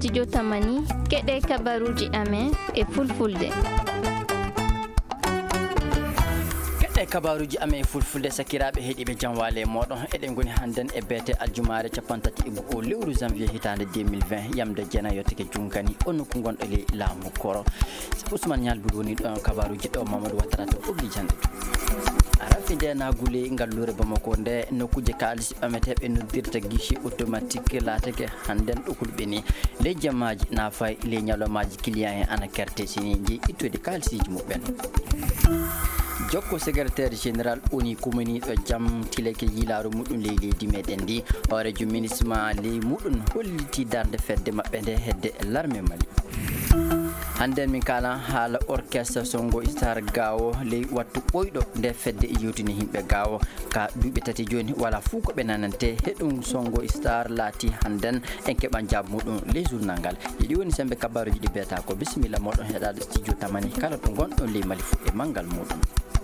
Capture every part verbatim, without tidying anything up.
studio Tamani keɗe kabaruji amen e fulfulde. e kabaruji ame fulfulde sakiraɓe heeɗiɓe janwale moɗon eɗen goni hannden e beete aljumare capantati e o lewru janvier hitande deux mille vingt yamde jeenayi yottake junkani onno ko gonɗo ley laamu koro Ousmane Ñalbul woni ɗon kabaruji ɗo Mamadou Wattara to obligande arafi nde nagule ngallure Bamako nde nokkuje kaalisi ɓameteɓe noddirta guichet automatique laatake hannden ɗokulɓe ni ley jammaji nafay ley ñalomaji client en ana kerte siniji ittude kaalisiji muɓɓen jokko secrétaire général oni kumaniɗo jam tileke yilaru muɗum ley leydi meɗen ndi hoorejo ministement ley muɗum holliti darde fedde maɓɓe nde hedde l'armée Mali hande min kala haala orchestre songo star gawo ley wattu ɓoyɗo nde fedde e yewtini himɓe gawo ka duuɓi tati joni wala fuu ko ɓe nanante heɗum songo star laati handen en keɓan jaabu muɗum ley journal ngal yiɗi woni sembe kabaruji ɗi biyata ko bisimilla moɗon heɗade studio Tamani kala ɗo gonɗon ley Mali fu e manggal muɗum.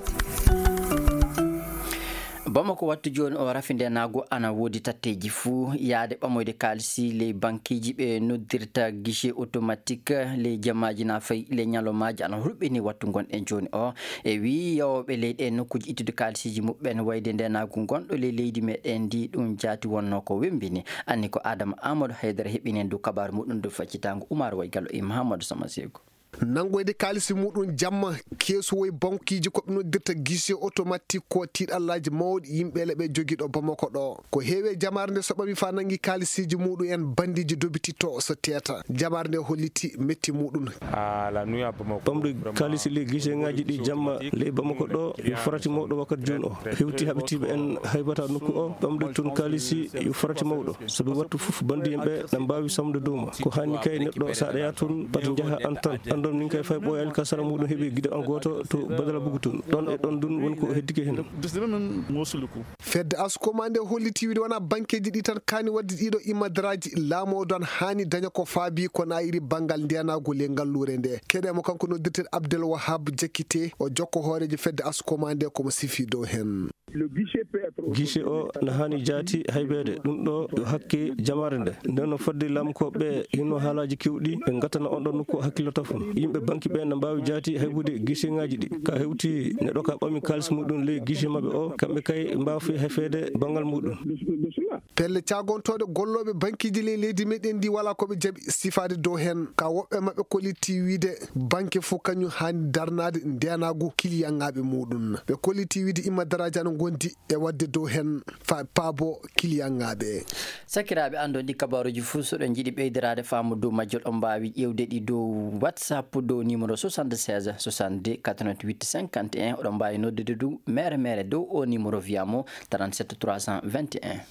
Bamako wattu joni o rafinde nago ana wodi tatteji fuu yaade ɓamoyde kaalisi ley bankiji ɓe noddirta guichet automatique ley jammaji na fayi ley ñalomaji ana hulɓini wattu gonɗen joni o e wi yawoɓe leyɗe nokkuji ittude kaalisiji muɓɓen wayde nde nago gonɗo ley leydi meɗen ndi ɗum jaati wonno ko wembini anni ko Adama Amadou Haydara heɓinen du kabaru muɗum do faccitango Oumar Way Gallo e Mahamadou Samaseko nangoyde kaalisi muɗum jamma keesowoye bankiji koɓe noddirta guichet automatique ko tiiɗallaji mawɗi yimɓele ɓe joguiɗo Bamako ɗo ko heewe jamare nde so ɓami fa nangui kaalisiji muɗum en bandiji dobititto so teta jamare nde holliti metti muɗum ɓamɗo kaalisi ley guichet ngaji ɗi jamma ley Bamako ɗo yo farati mawɗo wakkati joni o hewti haɓitiɓe en haybata nokku o ɓamɗo toon kaalisi yo farati mawɗo soɓe wattu foof bandi yimɓe ne mbawi samde douma ko hanni kay neɗɗo sa ɗaya toon pati jaaha an tan andon min kay fay ɓoyal kasara muɗum heeɓi guiɗo an goto to badala bugu toon ɗon e ɗon dun wonko heddike hen fedde askoma nde holliti wiide wona banqueji ɗi tan kani wadde ɗiɗo imadaraji laamoɗo an hani daña ko faabi ko nayiri banggal ndiyanago le ngallure nde keɗemo kanko noddirten Abdel Wahab Jakite o jokko hoorejo fedde askoma nde komo sifi dow hen guichet o ne hani jaati haybede ɗum ɗo yo hakke jamare nde nden no fodde lamkoɓe hinno haalaji kewɗi ɓe gattana on ɗon nokku hakkille tafon yimɓe banque ɓe ne mbawi jaati haybude guichet ngaji ɗi ka hewti neɗɗo ka ɓami kalis muɗum ley guichet mabɓe o kamɓe kay mbawi hefede banggal muɗum pelle cagontoɗe golloɓe banqueji ley leydi meɗen ndi wala koɓe jaaɓi sifade dow hen ka woɓɓe mabɓe kolliti wiide banque fof kañum hani darnade ndenago kiliyangaɓe muɗum ɓe kolliti wiide imadaraji ana gondi e wadde dow hen fa paabo kiliyangaɓe sakiraɓe ando ɗi kabaruji fuu soɗon jiiɗi ɓeydirade faamu dow majjol on mbawi ƴewde ɗi dow WhatsApp dow numéro soixante-seize soixante-deux quatre-vingt-huit cinquante et un oɗon mbawi noddude du mere mere dow o numéro wiyamo trente-sept trois cent vingt et un.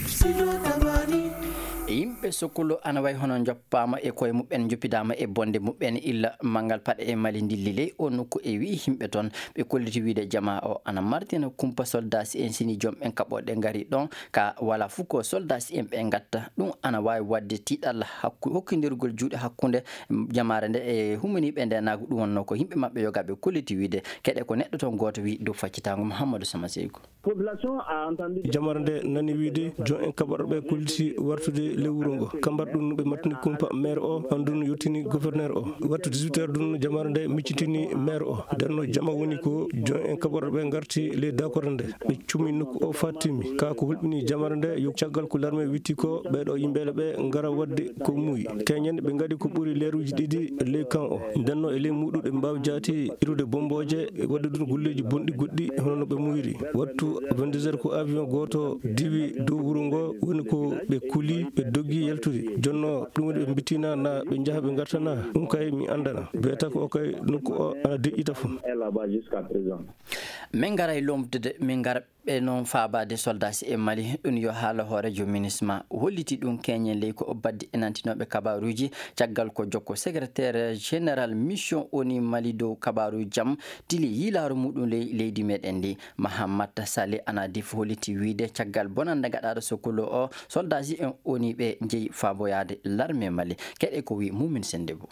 yimɓe Sokolo ana way hono joppama e koye muɓɓen joppidama e bonde muɓɓen illa mangal paɗe e mali dilli ley o nokku e wi himɓe toon ɓe kolliti wiide jama o ana martina kumpa soldat si en sini joom ɓen kaɓoɗe ngari ɗon ka wala fuu ko soldat si en ɓe gatta ɗum ana wawi wadde tiiɗalla hakku hokkodirgol juuɗe hakkude jamare nde e humaniɓe nde nago ɗum wonno ko yimɓe mabɓe yogaɓe kolliti wiide keɗe ko neɗɗo toon goto wi dow faccitango Mouhamadou Samaseko jamare nde nani wiide jon en kaɓoɗoɓe kolliti wartude le wuro ngo kambar ɗum ɓe martini kumpa maire o on ɗum yettini gouverneur o wattu dix-huit heures ɗum jamare nde miccitini maire o nden no jama woni ko jon en kaɓoɗoɓe garti ley dakorde nde ɓe cumi nokku o fattimi ka ko hulɓini jamare nde yo caggal ko l'armée witti ko ɓeɗo yimɓele ɓe gara wadde ko muuyi keñen ɓe gaɗi ko ɓuuri leeruji ɗiɗi ley kan o nden no e ley muɗum ɓe mbawi jaati irude bomboje wadde ɗum gulleji bonɗi goɗɗi hono no ɓe muyri wattu vingt-deux heures ko avion goto diwi dow wuro ngo woni ko ɓe kuuli ɓe doggi yaltude jonno ɗum woni ɓe bittina na ɓe jaaha ɓe gartana ɗum kay mi andana biyata ko o kay nokku o ana deƴƴita fo min gara e lomtude min gara ɓe noon faabade soldat si e Mali ɗum yo haala hoorejo ministement holliti ɗum keñen ley ko o baddi enantinoɓe kabaruji caggal ko jokko secrétaire général mission oni Mali dow kabaru jaam tili yilaru muɗum ley leydi meɗen ndi Mahamat Saleh ana dif holliti wiide caggal bonande gaɗaɗo Sokolo o soldat si en oni ɓe jeeyi faaboyade l'armée Mali keɗe ko wi Mumin Sendebo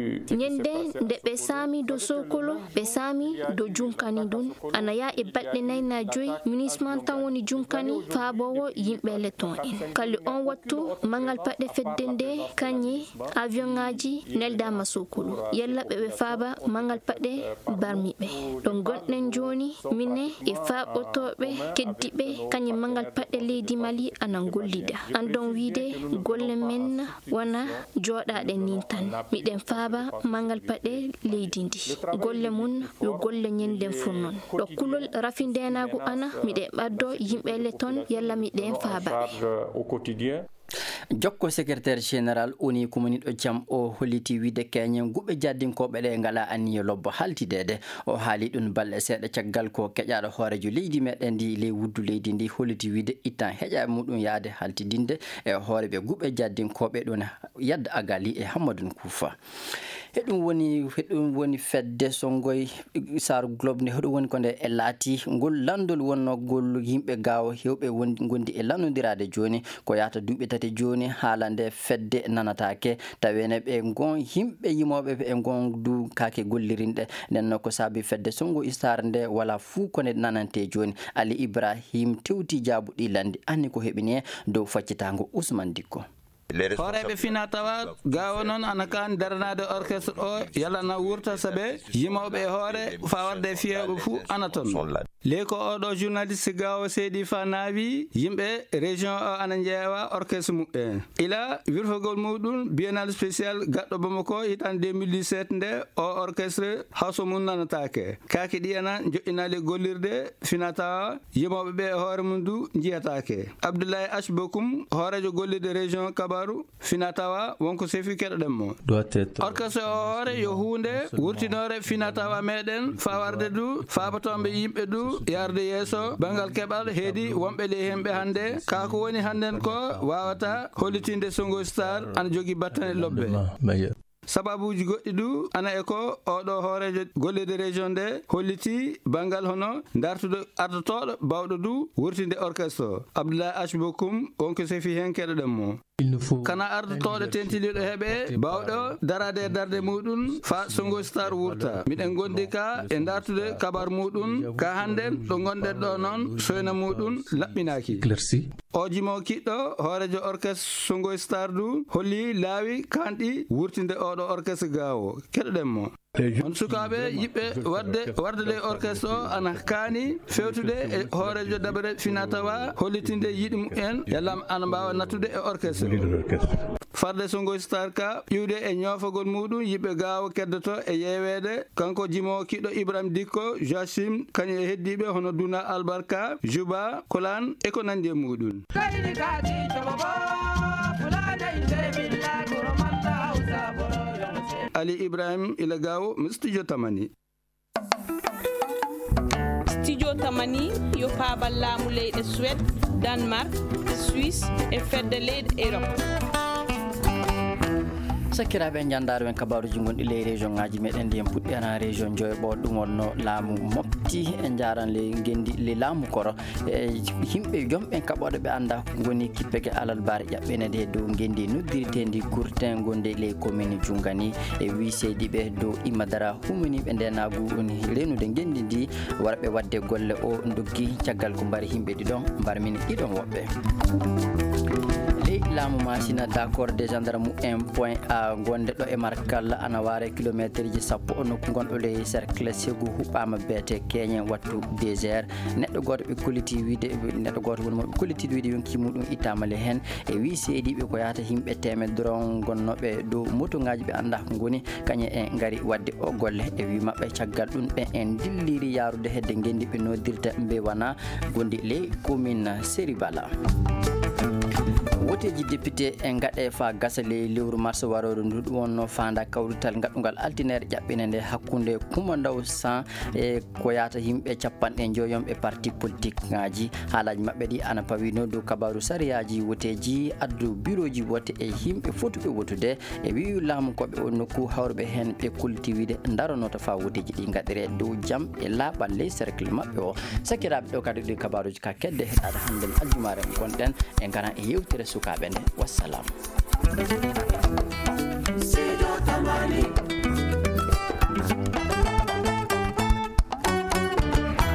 ñande nde ɓe saami do Sokolo ɓe saami do junkani ɗum ana ya e balɗe nayi nayna joyi munisman tan woni junkani faabowo yimɓe letton en kali on wattu mangal paɗe feddende kanyi avion ngaji neldama sukulu yalla ɓe ɓe faaba mangal paɗe barmiɓe ɗon gonɗen joni mine e faaɓotoɓe keddiɓe kanyi mangal paɗe leydi Mali anan gollida andon wiide golle men wana joɗaɗe nin tan miɗen faaba mangal paɗe leydi ndi golle mun yo golle nyenden funnon ɗo kulol rafindenagu ana miɗen ɓaddo yimɓe letton yalla miɗen faabaɓe jokko secrétaire général oni kumaniɗo jam o holliti wiide keñen guɓe jaddinkoɓe ɗe ngala anniyo lobbo haltidede o haali ɗum balɗe seeɗa caggal ko keƴaɗo hoorejo leydi meɗen ndi ley wuddu leydi ndi holliti wiide ittan heƴa muɗum yaade haltidinde e hooreɓe guɓe jaddinkoɓe ɗon yadda agali e Hammadou Koufa heɗum woni heɗum woni fedde songoy sar globe ne heɗum woni ko nde e laati ngol landol wonno gol yimɓe gawo hewɓe gondi e lannodirade joni ko yata duuɓi tati joni haalande fedde nanatake tawene ɓe gon yimɓe yimoɓe e gon du kake gollirinɗe nden ko saabi fedde songo istar nde wala fuu kone nanante joni Ali Ibrahim tewti jaabuɗi landi anni ko heɓini dow faccitango Ousmane Dikko horeɓe fina tawa gawa noon ana kan darnade orchestre o yalla na wurta saɓe yimoɓe hoore fawarde fiyeɓe fou ana toon ley ko oɗo journaliste gawo Seydi Fa naawi yimɓe région o ana jeewa orchestre muɓɓe ila wirfogol muɗum biennale spécial gaɗɗo Bamako hitande deux mille dix-sept nde o orchestre hawso mum nanatake kaki ɗi ana joƴƴinali gollirde fina tawa yimoɓe ɓe hoore mum du jiyatake Abdoulaye H Bokoum hoorejo gollirde région Kaba fina tawa wonko sefi keɗoɗen mo orchestre o hoore yo hunde wurtinore fina tawa meɗen fawarde du fabatomɓe yimɓe du yarde yeeso bangal keɓal heedi wonɓe ley hemɓe hande kako woni hannden ko wawata hollitinde Songo Star ana jogui battane lobbe sababuji goɗɗi du ana e ko oɗo hoorejo gollirde région nde holliti bangal hono dartude ardotoɗo bawɗo du wurtinde orchestre o Abdoulaye H Bokoum wonko sefi hen keɗoɗen mo kana ardotoɗo tentiniɗo heeɓe bawɗo darade darde muɗum fa Songo Star wurta miɗen gondi ka e dartude kabar muɗum ka hannden ɗo gonɗen ɗo noon soyna muɗum laɓɓinaki o jimo kiɗɗo hoorejo orchestre Songo Star du holli laawi kanɗi wurtinde oɗo orchestre gawo keɗoɗen mo on sukaɓe yiɓɓe wadde warde ley orchestre o ana kaani fewtude e hoorejo dabare fina tawa hollitinde yiɗi mumen yallam ana mbawa nattude e orchestre farde Songo Star ka ƴiwde e ñoofagol muɗum yiɓɓe gawo keddoto e yewede kanko jimo kiɗɗo Ibrahima Dikko Joachim kañum e heddiɓe hono Duna Albarka Juba Kolan e ko nandi e muɗum Ali Ibrahim ila gawo mi studio Tamani studio Tamani yo paabal laamu leyɗe Suède Danemark Suisse e fedde leyɗe Europe sakiraɓe jandaru men kabaruji gonɗi ley région ngaji meɗen ndiyam puɗɗi région joyɓol ɗum wonno laamu mofti e jaran le gendi le laamu koro e yimɓe jomɓe kaɓoɗo ɓe anda goni kippeke alal bare ƴaɓɓenede dow gendi noddiritendi Gourtin gonde ley commune Jungani e wi seydiɓe dow imadara humaniɓe ndenagu woni renude gendi ndi warɓe wadde golle o doggi caggal ko mbari yimɓe ɗiɗon mbarmini ɗiɗon woɓɓe laamu masina d' accord des gendarme un point a gonde ɗo e markal ana ware kilométre ji sappo o nokku gonɗo ley cercle segu huɓɓama beete keñen wattu désert neɗɗo goto ɓe kolliti wiide neɗɗo goto woni moɓe kollitiɗo wiide yonki muɗum ittamale hen e wi seediɓe ko yata yimɓe temedron gonnoɓe dow moto ngaji ɓe anda ko goni kañe en gaari wadde o golle e wi mabɓe caggal ɗum ɓe en dilliri yarude hedde gendi ɓe nodirta mbe wana gondi ley commune Séribala woteji député en gaɗe fa gasa ley lewru mars waroɗo ndu ɗum wonno fanda kawrital gaɗɗugal altinere ƴaɓɓine nde hakkude Coumba Ndaw San e ko yata yimɓe capanɗe joyom e parti politique ngaji haalaji mabɓe ɗi ana pawino dow kabaru sariyaji woteji addu bureau ji wote e yimɓe fotuɓe wotude e wi laamu koɓe o nokku hawrɓe hen ɓe kolliti wiide daronoto fa woteji ɗi gaɗire dow jaam e laaɓal ley cercle mabɓe o sakiraɓe ɗo kadi ɗi kabaruji ka kedde heɗade hande aljumare gonɗen e garan e yewtere sukaɓe nde wassalam.